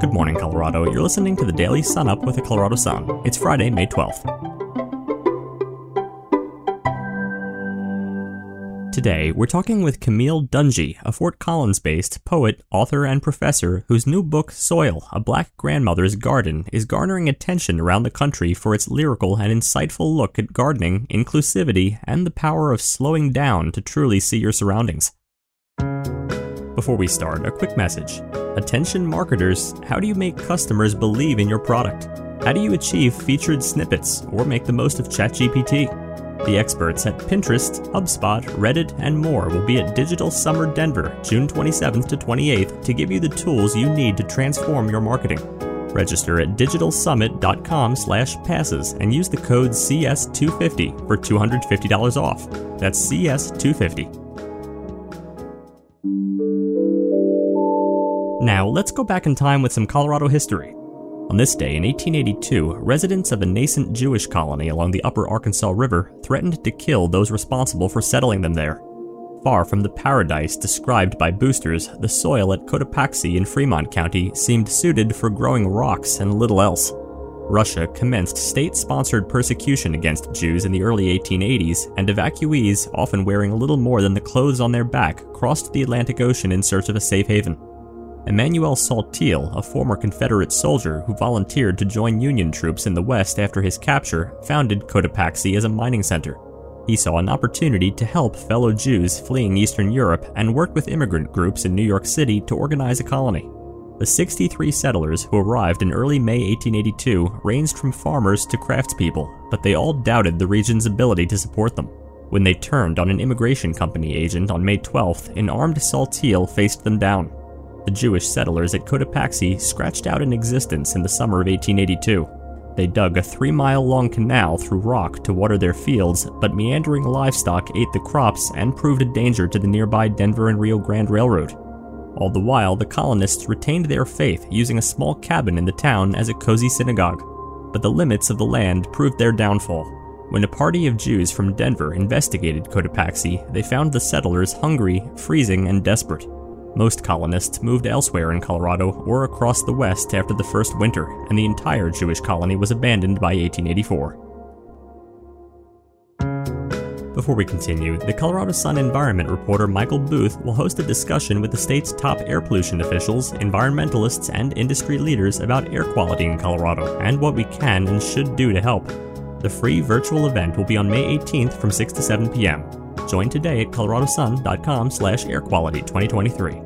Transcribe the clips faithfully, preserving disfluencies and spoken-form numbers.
Good morning, Colorado. You're listening to the Daily Sun Up with the Colorado Sun. It's Friday, May twelfth. Today, we're talking with Camille Dungy, a Fort Collins-based poet, author, and professor whose new book, Soil, A Black Grandmother's Garden, is garnering attention around the country for its lyrical and insightful look at gardening, inclusivity, and the power of slowing down to truly see your surroundings. Before we start, a quick message. Attention marketers, how do you make customers believe in your product? How do you achieve featured snippets or make the most of ChatGPT? The experts at Pinterest, HubSpot, Reddit, and more will be at Digital Summer Denver, June twenty-seventh to twenty-eighth, to give you the tools you need to transform your marketing. Register at digitalsummit.com slash passes and use the code C S two fifty for two hundred fifty dollars off. That's C S two fifty. Now, let's go back in time with some Colorado history. On this day in eighteen eighty-two, residents of a nascent Jewish colony along the upper Arkansas River threatened to kill those responsible for settling them there. Far from the paradise described by boosters, the soil at Cotopaxi in Fremont County seemed suited for growing rocks and little else. Russia commenced state-sponsored persecution against Jews in the early eighteen eighties, and evacuees, often wearing little more than the clothes on their back, crossed the Atlantic Ocean in search of a safe haven. Emmanuel Saltiel, a former Confederate soldier who volunteered to join Union troops in the West after his capture, founded Cotopaxi as a mining center. He saw an opportunity to help fellow Jews fleeing Eastern Europe and worked with immigrant groups in New York City to organize a colony. The sixty-three settlers who arrived in early May eighteen eighty-two ranged from farmers to craftspeople, but they all doubted the region's ability to support them. When they turned on an immigration company agent on May twelfth, an armed Saltiel faced them down. The Jewish settlers at Cotopaxi scratched out an existence in the summer of eighteen eighty-two. They dug a three-mile-long canal through rock to water their fields, but meandering livestock ate the crops and proved a danger to the nearby Denver and Rio Grande Railroad. All the while, the colonists retained their faith, using a small cabin in the town as a cozy synagogue. But the limits of the land proved their downfall. When a party of Jews from Denver investigated Cotopaxi, they found the settlers hungry, freezing, and desperate. Most colonists moved elsewhere in Colorado or across the West after the first winter, and the entire Jewish colony was abandoned by eighteen eighty-four. Before we continue, the Colorado Sun environment reporter Michael Booth will host a discussion with the state's top air pollution officials, environmentalists, and industry leaders about air quality in Colorado and what we can and should do to help. The free virtual event will be on May eighteenth from six to seven p.m. Join today at coloradosun.com slash airquality 2023.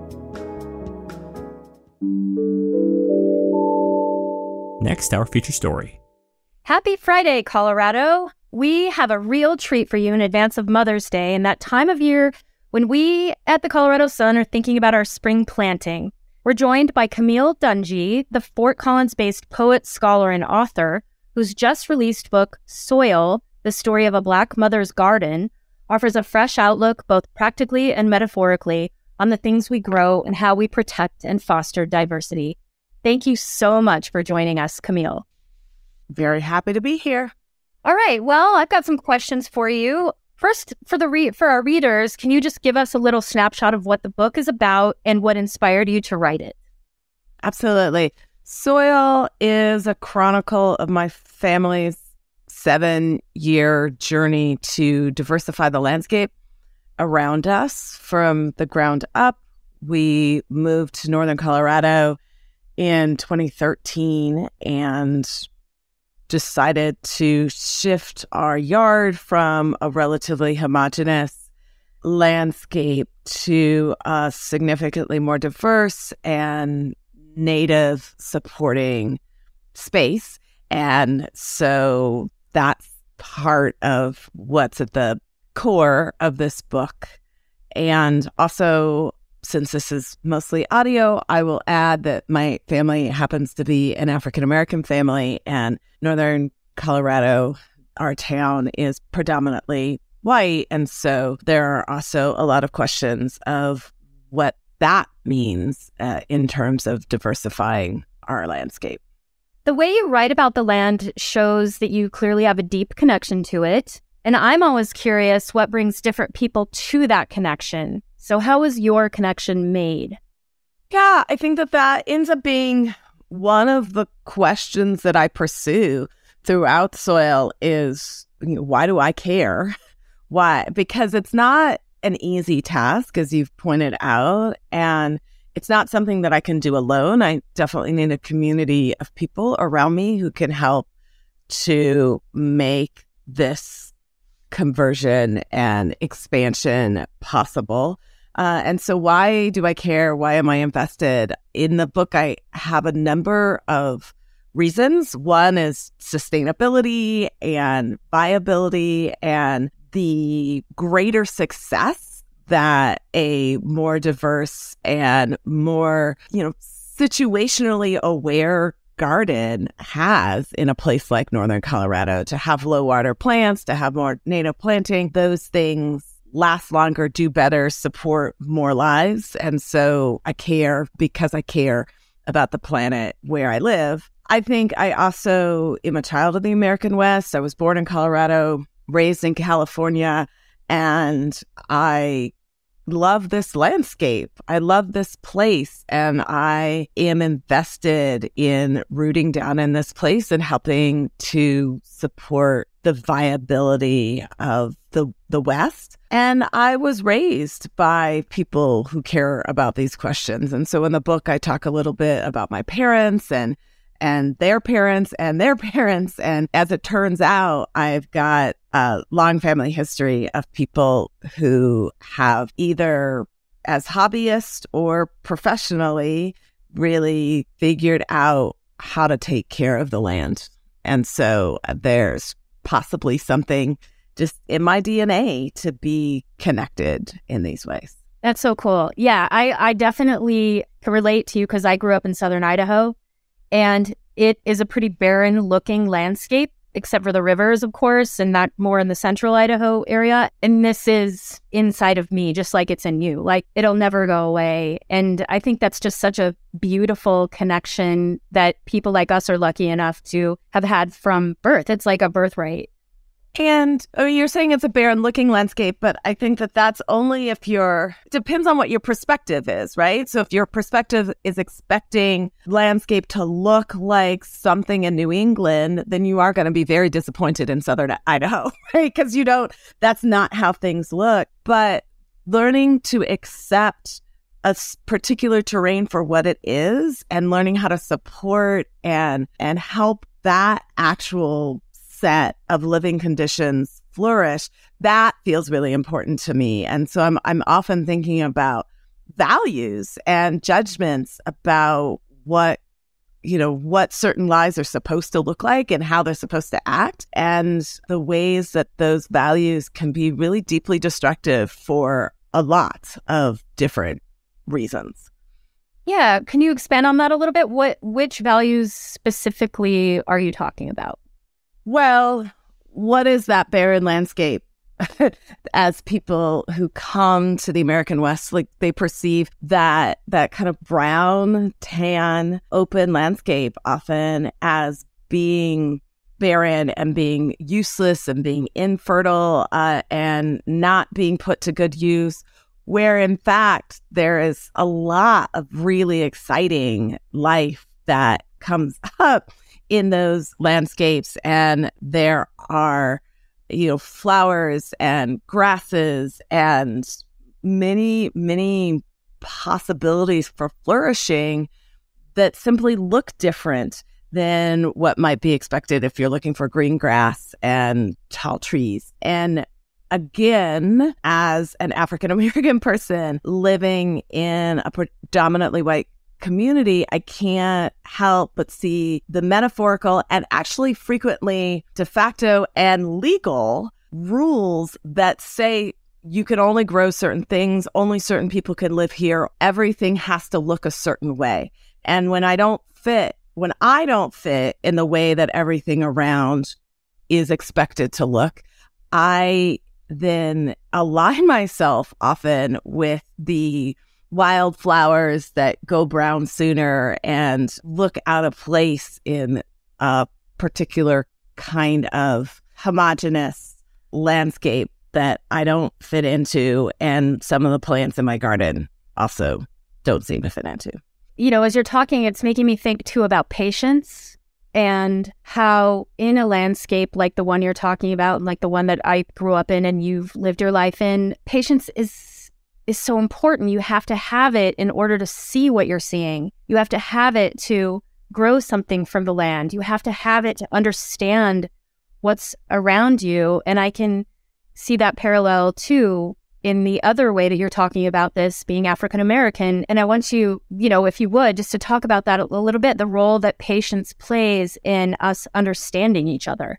Next, our feature story. Happy Friday, Colorado! We have a real treat for you in advance of Mother's Day and that time of year when we at the Colorado Sun are thinking about our spring planting. We're joined by Camille Dungy, the Fort Collins-based poet, scholar, and author, whose just released book, Soil, The Story of a Black Mother's Garden, offers a fresh outlook both practically and metaphorically on the things we grow and how we protect and foster diversity. Thank you so much for joining us, Camille. Very happy to be here. All right. Well, I've got some questions for you. First, for the re- for our readers, can you just give us a little snapshot of what the book is about and what inspired you to write it? Absolutely. Soil is a chronicle of my family's seven-year journey to diversify the landscape around us from the ground up. We moved to northern Colorado in twenty thirteen and decided to shift our yard from a relatively homogeneous landscape to a significantly more diverse and native supporting space. And so that's part of what's at the core of this book. And also, since this is mostly audio, I will add that my family happens to be an African-American family, and northern Colorado, our town, is predominantly white. And so there are also a lot of questions of what that means uh, in terms of diversifying our landscape. The way you write about the land shows that you clearly have a deep connection to it. And I'm always curious what brings different people to that connection. So how was your connection made? Yeah, I think that that ends up being one of the questions that I pursue throughout soil is, you know, why do I care? Why? Because it's not an easy task, as you've pointed out, and it's not something that I can do alone. I definitely need a community of people around me who can help to make this conversion and expansion possible. Uh, and so why do I care? Why am I invested? In the book, I have a number of reasons. One is sustainability and viability and the greater success that a more diverse and more, you know, situationally aware garden has in a place like Northern Colorado. To have low water plants, to have more native planting, those things last longer, do better, support more lives. And so I care because I care about the planet where I live. I think I also am a child of the American West. I was born in Colorado, raised in California, and I love this landscape. I love this place, and I am invested in rooting down in this place and helping to support the viability of the the West. And I was raised by people who care about these questions. And so in the book, I talk a little bit about my parents and and their parents and their parents. And as it turns out, I've got a long family history of people who have either as hobbyists or professionally really figured out how to take care of the land. And so there's possibly something just in my D N A to be connected in these ways. That's so cool. Yeah, I, I definitely can relate to you because I grew up in southern Idaho, and it is a pretty barren looking landscape, except for the rivers, of course, and not more in the central Idaho area. And this is inside of me, just like it's in you. Like, it'll never go away. And I think that's just such a beautiful connection that people like us are lucky enough to have had from birth. It's like a birthright. And I mean, you're saying it's a barren looking landscape, but I think that that's only if you're, depends on what your perspective is, right? So if your perspective is expecting landscape to look like something in New England, then you are going to be very disappointed in southern Idaho, right? Because you don't, that's not how things look. But learning to accept a particular terrain for what it is and learning how to support and and help that actual set of living conditions flourish, that feels really important to me. And so I'm I'm often thinking about values and judgments about what, you know, what certain lives are supposed to look like and how they're supposed to act, and the ways that those values can be really deeply destructive for a lot of different reasons. Yeah. Can you expand on that a little bit? What, which values specifically are you talking about? Well, what is that barren landscape? As people who come to the American West, like, they perceive that that kind of brown, tan, open landscape often as being barren and being useless and being infertile uh, and not being put to good use, where in fact there is a lot of really exciting life that comes up in those landscapes. And there are, you know, flowers and grasses and many, many possibilities for flourishing that simply look different than what might be expected if you're looking for green grass and tall trees. And again, as an African-American person living in a predominantly white community, I can't help but see the metaphorical and actually frequently de facto and legal rules that say you can only grow certain things, only certain people can live here, everything has to look a certain way. And when I don't fit, when I don't fit in the way that everything around is expected to look, I then align myself often with the wildflowers that go brown sooner and look out of place in a particular kind of homogeneous landscape that I don't fit into, and some of the plants in my garden also don't seem to fit into. you know, as you're talking, it's making me think too about patience and how in a landscape like the one you're talking about, like the one that I grew up in and you've lived your life in, patience is is so important. You have to have it in order to see what you're seeing. You have to have it to grow something from the land. You have to have it to understand what's around you. And I can see that parallel too in the other way that you're talking about this, being African American. And I want you, you know, if you would, just to talk about that a little bit, the role that patience plays in us understanding each other.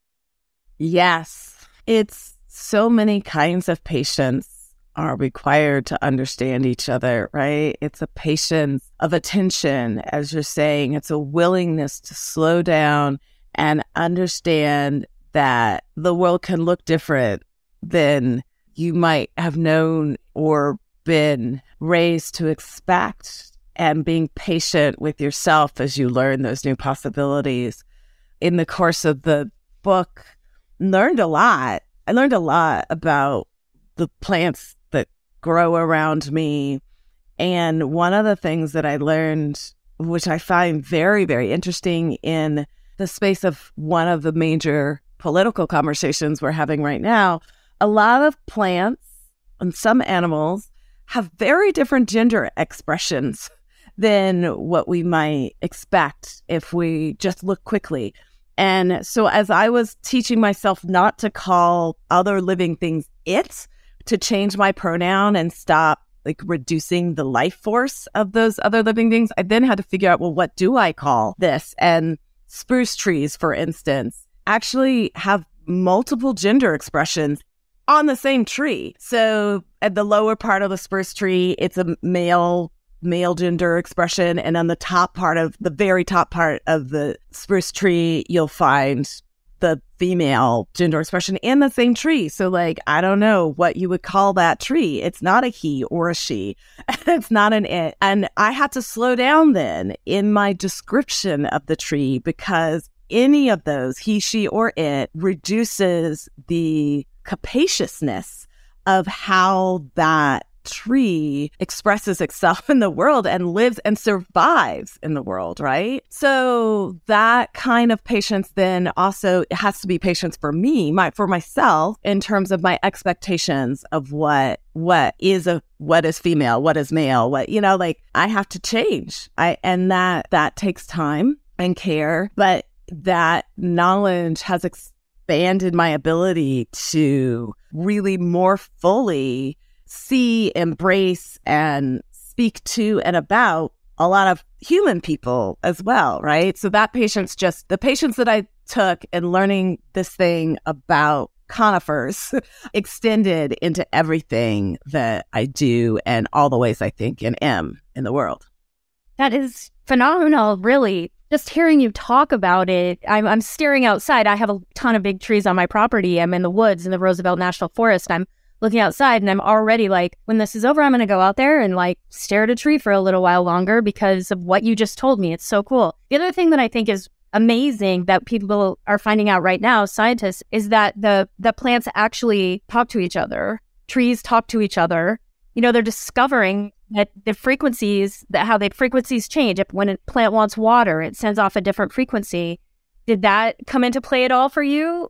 Yes, it's so many kinds of patience are required to understand each other, right? It's a patience of attention, as you're saying. It's a willingness to slow down and understand that the world can look different than you might have known or been raised to expect, and being patient with yourself as you learn those new possibilities. In the course of the book, learned a lot. I learned a lot about the plants that grow around me. And one of the things that I learned, which I find very, very interesting in the space of one of the major political conversations we're having right now, a lot of plants and some animals have very different gender expressions than what we might expect if we just look quickly. And so as I was teaching myself not to call other living things it, to change my pronoun and stop like reducing the life force of those other living things, I then had to figure out, well, what do I call this? And spruce trees, for instance, actually have multiple gender expressions on the same tree. So at the lower part of the spruce tree, it's a male male gender expression. And on the top part of the very top part of the spruce tree, you'll find the female gender expression in the same tree. So like, I don't know what you would call that tree. It's not a he or a she. It's not an it. And I had to slow down then in my description of the tree, because any of those, he, she, or it, reduces the capaciousness of how that tree expresses itself in the world and lives and survives in the world, right? So that kind of patience then also has to be patience for me, my for myself, in terms of my expectations of what what is a what is female, what is male, what, you know, like I have to change. I and that that takes time and care, but that knowledge has expanded my ability to really more fully see, embrace, and speak to and about a lot of human people as well, right? So that patience, just the patience that I took in learning this thing about conifers extended into everything that I do and all the ways I think and am in the world. That is phenomenal, really. Just hearing you talk about it, I'm, I'm staring outside. I have a ton of big trees on my property. I'm in the woods in the Roosevelt National Forest. I'm looking outside and I'm already like, when this is over, I'm going to go out there and like stare at a tree for a little while longer because of what you just told me. It's so cool. The other thing that I think is amazing that people are finding out right now, scientists, is that the, the plants actually talk to each other. Trees talk to each other. You know, they're discovering that the frequencies, that how the frequencies change. If when a plant wants water, it sends off a different frequency. Did that come into play at all for you?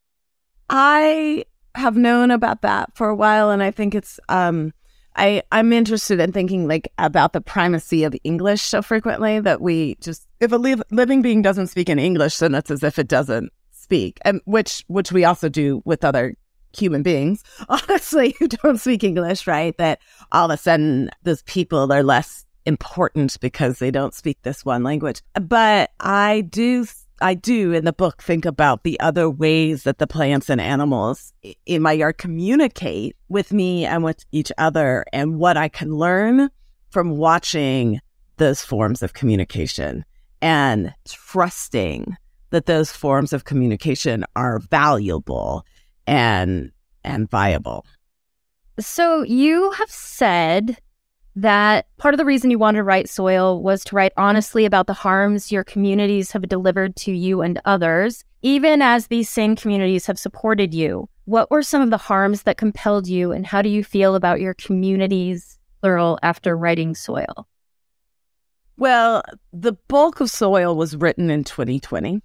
I have known about that for a while, and I think it's um I I'm interested in thinking like about the primacy of English so frequently that we just, if a live, living being doesn't speak in English, then it's as if it doesn't speak, and which which we also do with other human beings, honestly, who don't speak English, right? That all of a sudden those people are less important because they don't speak this one language. But I do I do in the book think about the other ways that the plants and animals in my yard communicate with me and with each other, and what I can learn from watching those forms of communication and trusting that those forms of communication are valuable and and viable. So you have said that part of the reason you wanted to write Soil was to write honestly about the harms your communities have delivered to you and others, even as these same communities have supported you. What were some of the harms that compelled you, and how do you feel about your communities, plural, after writing Soil? Well, the bulk of Soil was written in twenty twenty.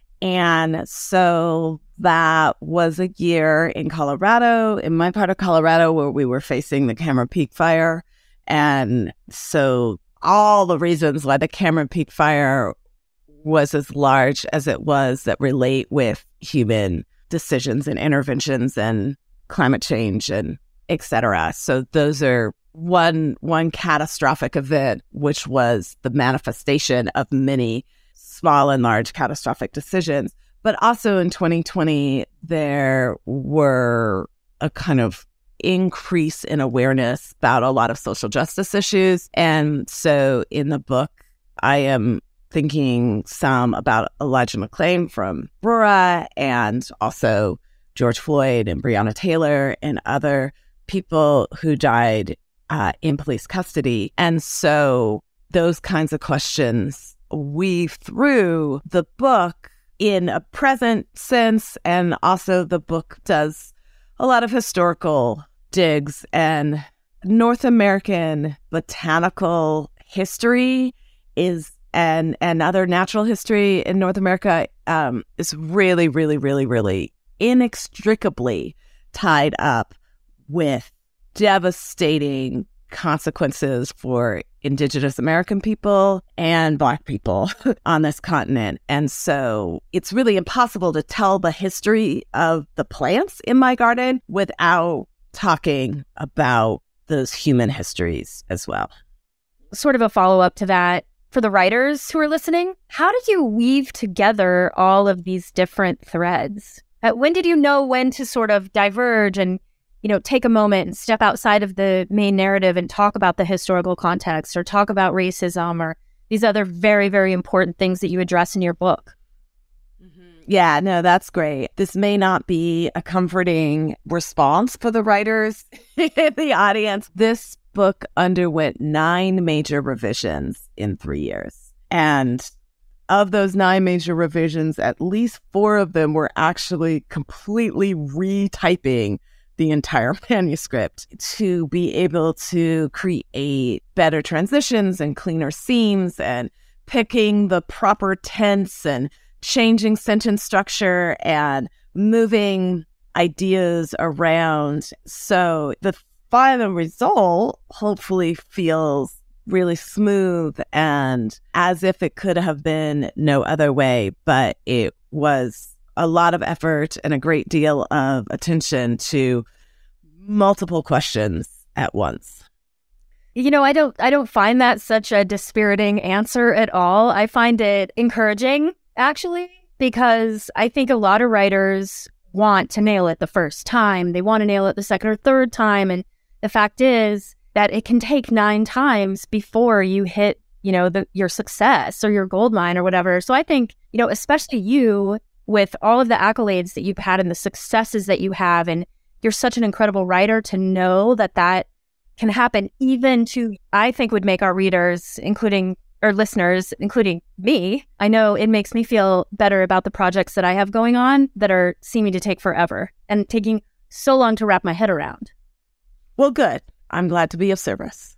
And so that was a year in Colorado, in my part of Colorado, where we were facing the Cameron Peak fire. And so all the reasons why the Cameron Peak fire was as large as it was that relate with human decisions and interventions and climate change and et cetera. So those are one one catastrophic event, which was the manifestation of many small and large catastrophic decisions. But also in twenty twenty, there were a kind of increase in awareness about a lot of social justice issues. And so in the book, I am thinking some about Elijah McClain from Aurora, and also George Floyd and Breonna Taylor and other people who died uh, in police custody. And so those kinds of questions weave through the book in a present sense, and also the book does a lot of historical digs, and North American botanical history is and and other natural history in North America um, is really, really, really, really inextricably tied up with devastating consequences for Indigenous American people and Black people on this continent. And so it's really impossible to tell the history of the plants in my garden without talking about those human histories as well. Sort of a follow-up to that, for the writers who are listening, how did you weave together all of these different threads? Uh, when did you know when to sort of diverge and, you know, take a moment and step outside of the main narrative and talk about the historical context or talk about racism or these other very, very important things that you address in your book? Yeah, no, that's great. This may not be a comforting response for the writers in the audience. This book underwent nine major revisions in three years. And of those nine major revisions, at least four of them were actually completely retyping the entire manuscript to be able to create better transitions and cleaner seams and picking the proper tense and changing sentence structure and moving ideas around. So the final result hopefully feels really smooth and as if it could have been no other way, but it was a lot of effort and a great deal of attention to multiple questions at once. You know, I don't I don't find that such a dispiriting answer at all. I find it encouraging, actually, because I think a lot of writers want to nail it the first time. They want to nail it the second or third time. And the fact is that it can take nine times before you hit, you know, the, your success or your gold mine or whatever. So I think, you know, especially you with all of the accolades that you've had and the successes that you have, and you're such an incredible writer, to know that that can happen even to, I think would make our readers, including or listeners, including me, I know it makes me feel better about the projects that I have going on that are seeming to take forever and taking so long to wrap my head around. Well, good. I'm glad to be of service.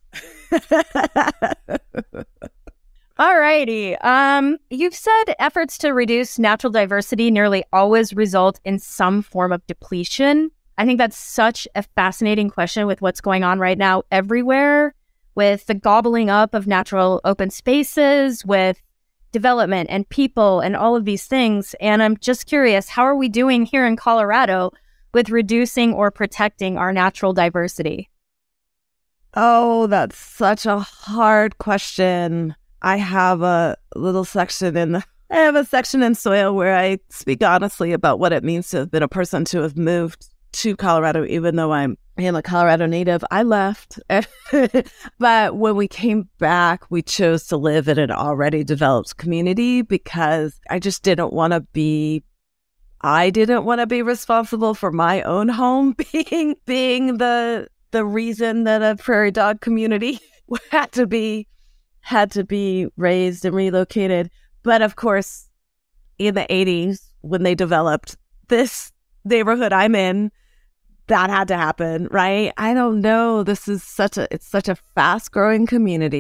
All righty. Um, you've said efforts to reduce natural diversity nearly always result in some form of depletion. I think that's such a fascinating question with what's going on right now everywhere, with the gobbling up of natural open spaces, with development and people and all of these things. And I'm just curious, how are we doing here in Colorado with reducing or protecting our natural diversity? Oh, that's such a hard question. I have a little section in the, I have a section in Soil where I speak honestly about what it means to have been a person to have moved to Colorado, even though I'm I am a Colorado native. I left. But when we came back, we chose to live in an already developed community because I just didn't want to be, I didn't want to be responsible for my own home being, being the, the reason that a prairie dog community had to be, had to be raised and relocated. But of course, in the eighties, when they developed this neighborhood I'm in, that had to happen, right? I don't know. This is such a, it's such a fast growing community.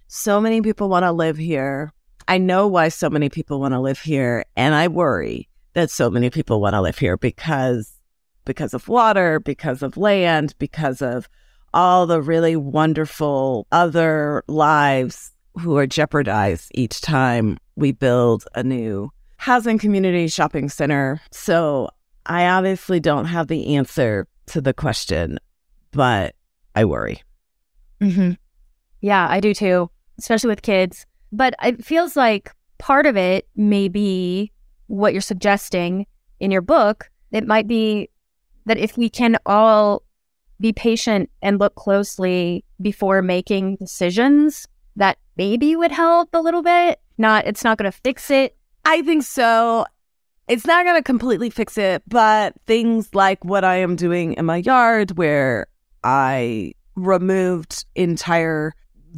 So many people want to live here. I know why so many people want to live here, and I worry that so many people want to live here because because of water, because of land, because of all the really wonderful other lives who are jeopardized each time we build a new housing community shopping center. So I obviously don't have the answer to the question, but I worry. Mm-hmm. Yeah, I do too, especially with kids. But it feels like part of it may be what you're suggesting in your book. It might be that if we can all be patient and look closely before making decisions, that maybe would help a little bit. Not, it's not going to fix it. I think so. It's not going to completely fix it, but things like what I am doing in my yard, where I removed entire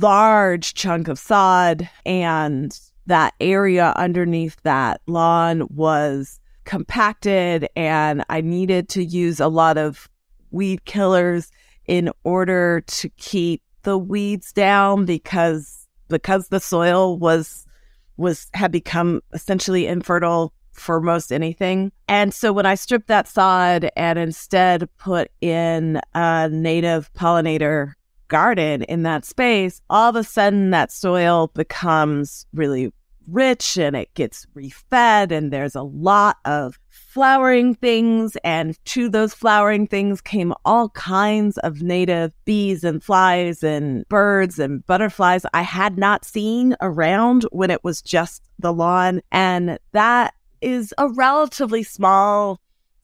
large chunk of sod, and that area underneath that lawn was compacted, and I needed to use a lot of weed killers in order to keep the weeds down because because the soil was was had become essentially infertile for most anything. And so when I stripped that sod and instead put in a native pollinator garden in that space, all of a sudden that soil becomes really rich and it gets refed, and there's a lot of flowering things, and to those flowering things came all kinds of native bees and flies and birds and butterflies I had not seen around when it was just the lawn. And that is a relatively small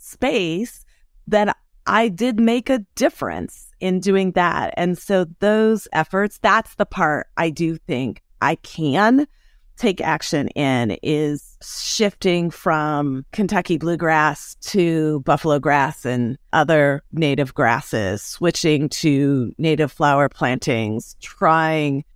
space that I did make a difference in doing that. And so those efforts, that's the part I do think I can take action in, is shifting from Kentucky bluegrass to buffalo grass and other native grasses, switching to native flower plantings, trying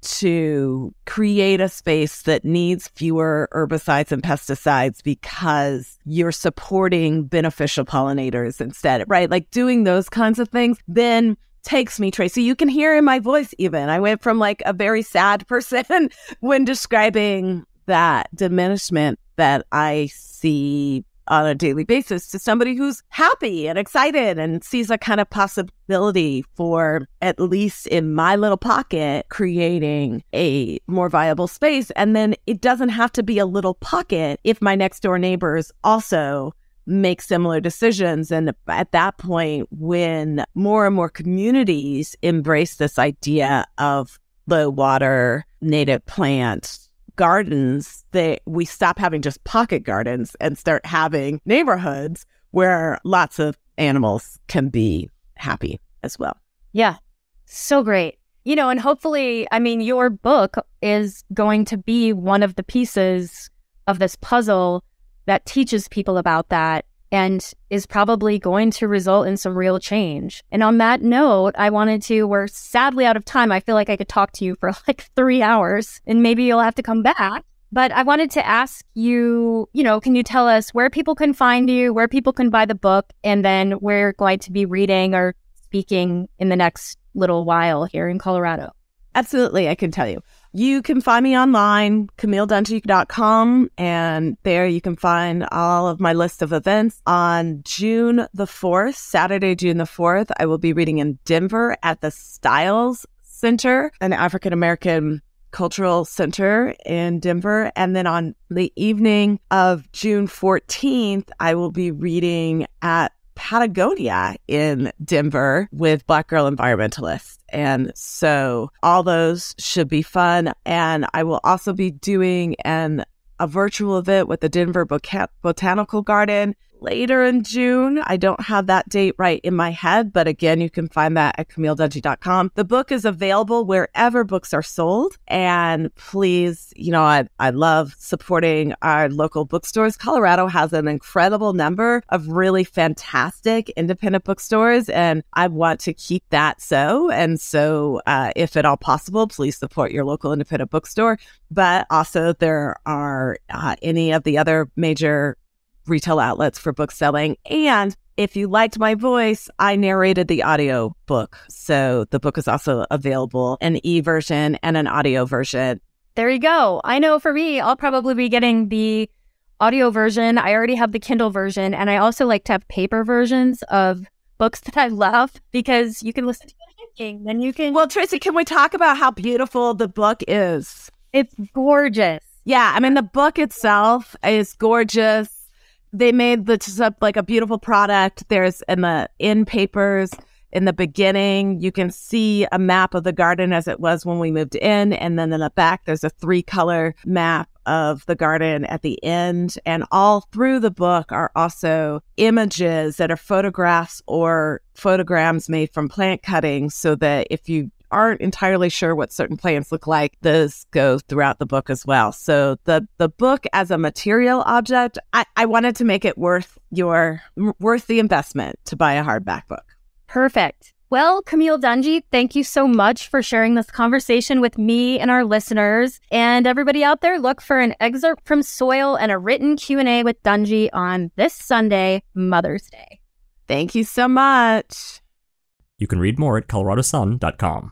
to create a space that needs fewer herbicides and pesticides because you're supporting beneficial pollinators instead, right? Like doing those kinds of things. Then takes me, Tracy, you can hear in my voice even. I went from like a very sad person when describing that diminishment that I see on a daily basis to somebody who's happy and excited and sees a kind of possibility for, at least in my little pocket, creating a more viable space. And then it doesn't have to be a little pocket if my next door neighbors also make similar decisions. And at that point, when more and more communities embrace this idea of low water native plant gardens, they we stop having just pocket gardens and start having neighborhoods where lots of animals can be happy as well. Yeah, so great. You know, and hopefully, I mean, your book is going to be one of the pieces of this puzzle that teaches people about that and is probably going to result in some real change. And on that note, I wanted to, we're sadly out of time. I feel like I could talk to you for like three hours and maybe you'll have to come back. But I wanted to ask you, you know, can you tell us where people can find you, where people can buy the book, and then where you're going to be reading or speaking in the next little while here in Colorado? Absolutely, I can tell you. You can find me online, camille dungy dot com, and there you can find all of my list of events. On June the fourth, Saturday, June the fourth, I will be reading in Denver at the Stiles Center, an African-American cultural center in Denver. And then on the evening of June fourteenth, I will be reading at Patagonia in Denver with Black Girl Environmentalists. And so all those should be fun. And I will also be doing an a virtual event with the Denver Bot- Botanical Garden later in June. I don't have that date right in my head, but again, you can find that at camille dungy dot com. The book is available wherever books are sold. And please, you know, I, I love supporting our local bookstores. Colorado has an incredible number of really fantastic independent bookstores, and I want to keep that so. And so uh, if at all possible, please support your local independent bookstore. But also there are uh, any of the other major retail outlets for book selling. And if you liked my voice, I narrated the audio book. So the book is also available, an e-version and an audio version. There you go. I know for me, I'll probably be getting the audio version. I already have the Kindle version, and I also like to have paper versions of books that I love because you can listen to it thinking, then you can... Well, Tracy, can we talk about how beautiful the book is? It's gorgeous. Yeah, I mean, the book itself is gorgeous. They made this up like a beautiful product. There's in the in papers in the beginning, you can see a map of the garden as it was when we moved in. And then in the back, there's a three color map of the garden at the end. And all through the book are also images that are photographs or photograms made from plant cuttings, so that if you aren't entirely sure what certain plants look like, those go throughout the book as well. So the the book as a material object, I, I wanted to make it worth your worth the investment to buy a hardback book. Perfect. Well, Camille Dungy, thank you so much for sharing this conversation with me and our listeners. And everybody out there, look for an excerpt from Soil and a written Q and A with Dungy on this Sunday, Mother's Day. Thank you so much. You can read more at colorado sun dot com.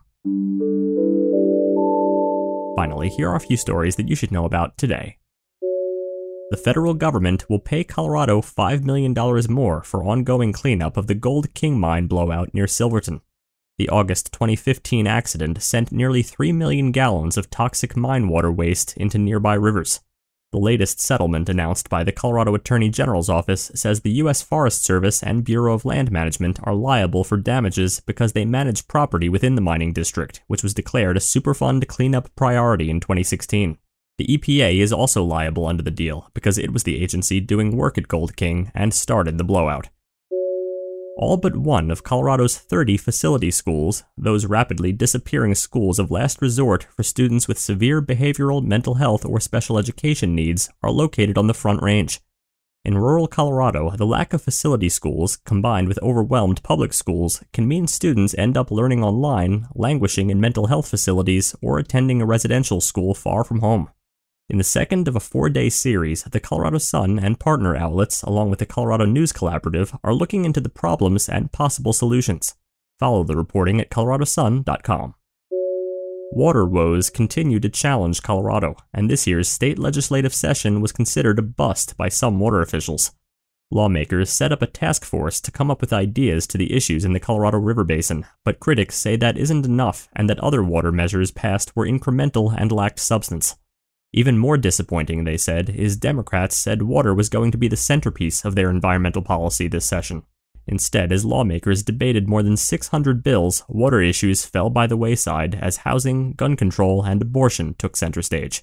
Finally, here are a few stories that you should know about today. The federal government will pay Colorado five million dollars more for ongoing cleanup of the Gold King mine blowout near Silverton. The August twenty fifteen accident sent nearly three million gallons of toxic mine water waste into nearby rivers. The latest settlement announced by the Colorado Attorney General's office says the U S Forest Service and Bureau of Land Management are liable for damages because they manage property within the mining district, which was declared a Superfund cleanup priority in twenty sixteen. The E P A is also liable under the deal because it was the agency doing work at Gold King and started the blowout. All but one of Colorado's thirty facility schools, those rapidly disappearing schools of last resort for students with severe behavioral, mental health, or special education needs, are located on the Front Range. In rural Colorado, the lack of facility schools, combined with overwhelmed public schools, can mean students end up learning online, languishing in mental health facilities, or attending a residential school far from home. In the second of a four-day series, the Colorado Sun and partner outlets, along with the Colorado News Collaborative, are looking into the problems and possible solutions. Follow the reporting at colorado sun dot com. Water woes continue to challenge Colorado, and this year's state legislative session was considered a bust by some water officials. Lawmakers set up a task force to come up with ideas to the issues in the Colorado River Basin, but critics say that isn't enough and that other water measures passed were incremental and lacked substance. Even more disappointing, they said, is Democrats said water was going to be the centerpiece of their environmental policy this session. Instead, as lawmakers debated more than six hundred bills, water issues fell by the wayside as housing, gun control, and abortion took center stage.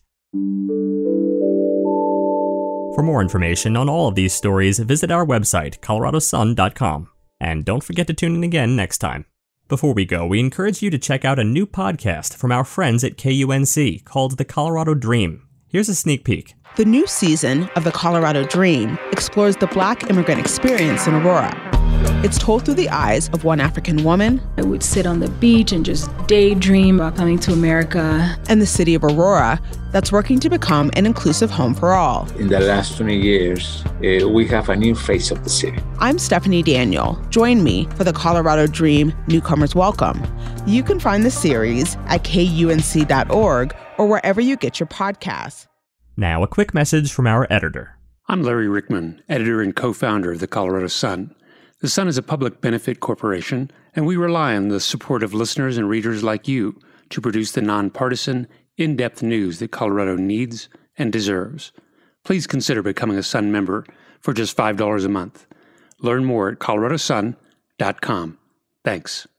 For more information on all of these stories, visit our website, colorado sun dot com. And don't forget to tune in again next time. Before we go, we encourage you to check out a new podcast from our friends at K U N C called The Colorado Dream. Here's a sneak peek. The new season of The Colorado Dream explores the Black immigrant experience in Aurora. It's told through the eyes of one African woman. I would sit on the beach and just daydream about coming to America. And the city of Aurora that's working to become an inclusive home for all. In the last twenty years, uh, we have a new face of the city. I'm Stephanie Daniel. Join me for the Colorado Dream Newcomers Welcome. You can find the series at K U N C dot org or wherever you get your podcasts. Now, a quick message from our editor. I'm Larry Rickman, editor and co-founder of the Colorado Sun. The Sun is a public benefit corporation, and we rely on the support of listeners and readers like you to produce the nonpartisan, in-depth news that Colorado needs and deserves. Please consider becoming a Sun member for just five dollars a month. Learn more at colorado sun dot com. Thanks.